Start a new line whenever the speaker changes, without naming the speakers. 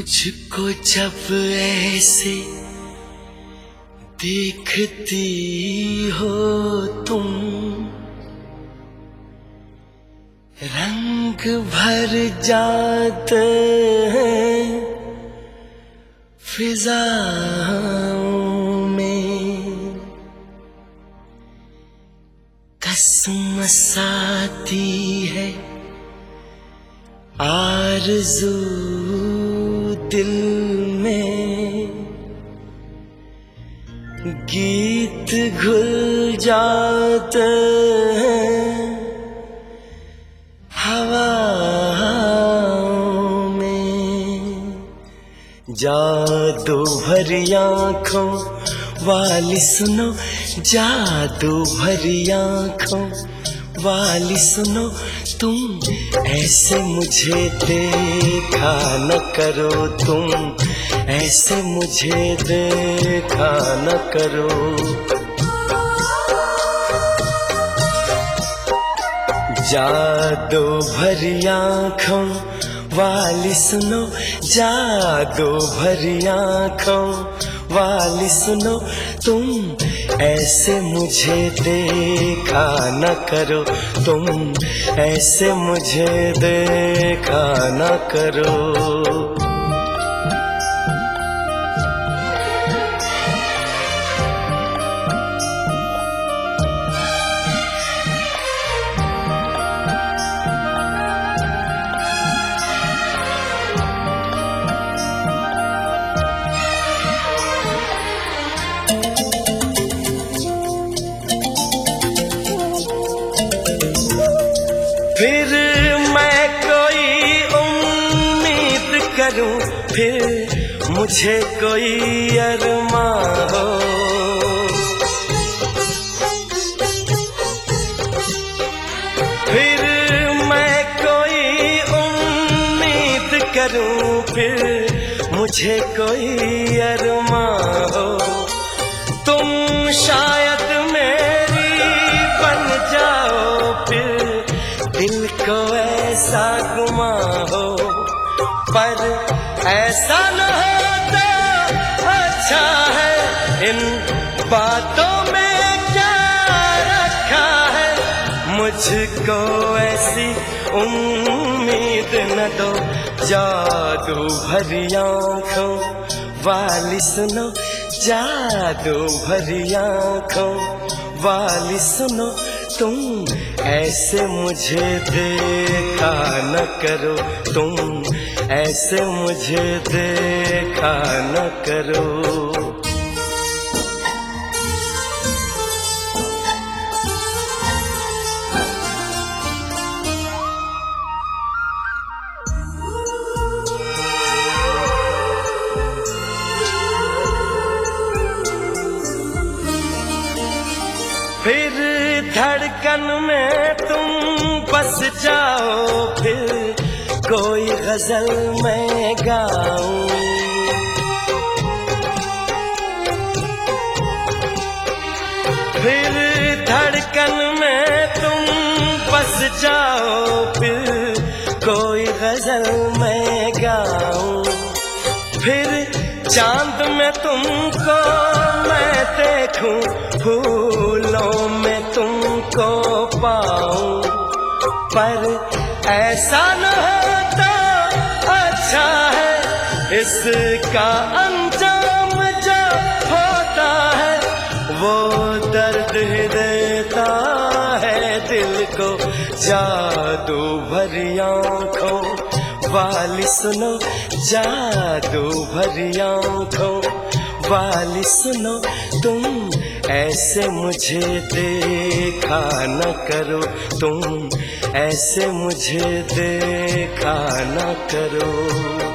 मुझको जब ऐसे देखती हो तुम, रंग भर जाते हैं फिजाओं में। कसमसाती है आरज़ू दिल में, गीत घुल जाते हैं हवाओं में। जादू भरी आँखों वाली सुनो, जादू भरी आँखों वाली सुनो, तुम ऐसे मुझे देखा न करो, तुम ऐसे मुझे देखा न करो। जादू भरी आँखों वाली सुनो, जादू भरी आँखों वाली सुनो, तुम ऐसे मुझे देखा न करो, तुम ऐसे मुझे देखा न करो। फिर मैं कोई उम्मीद करूं, फिर मुझे कोई अरमां हो। फिर मैं कोई उम्मीद करूं, फिर मुझे कोई अरमां हो। तुम शायद मेरी बन जाओ, फिर दिल को ऐसा गुमा हो। पर ऐसा न हो तो अच्छा है, इन बातों में क्या रखा है। मुझको ऐसी उम्मीद न दो, जादू भरी आँखों वाली सुनो, जादू भरी आँखों वाली सुनो, तुम ऐसे मुझे देखा न करो, तुम ऐसे मुझे देखा न करो। फिर धड़कन में तुम बस जाओ, फिर कोई गजल मैं गाऊं। फिर धड़कन में तुम बस जाओ, फिर कोई गजल मैं गाऊं। फिर चांद में तुमको मैं देखूं, फूलों में तुमको पाऊं। पर ऐसा न होता अच्छा है, इसका अंजाम जो होता है वो दर्द ही देता है दिल को। जादू भरी आँखों वाली सुनो, जादू भरी आँखों वाली सुनो, तुम ऐसे मुझे देखा न करो, तुम ऐसे मुझे देखा न करो।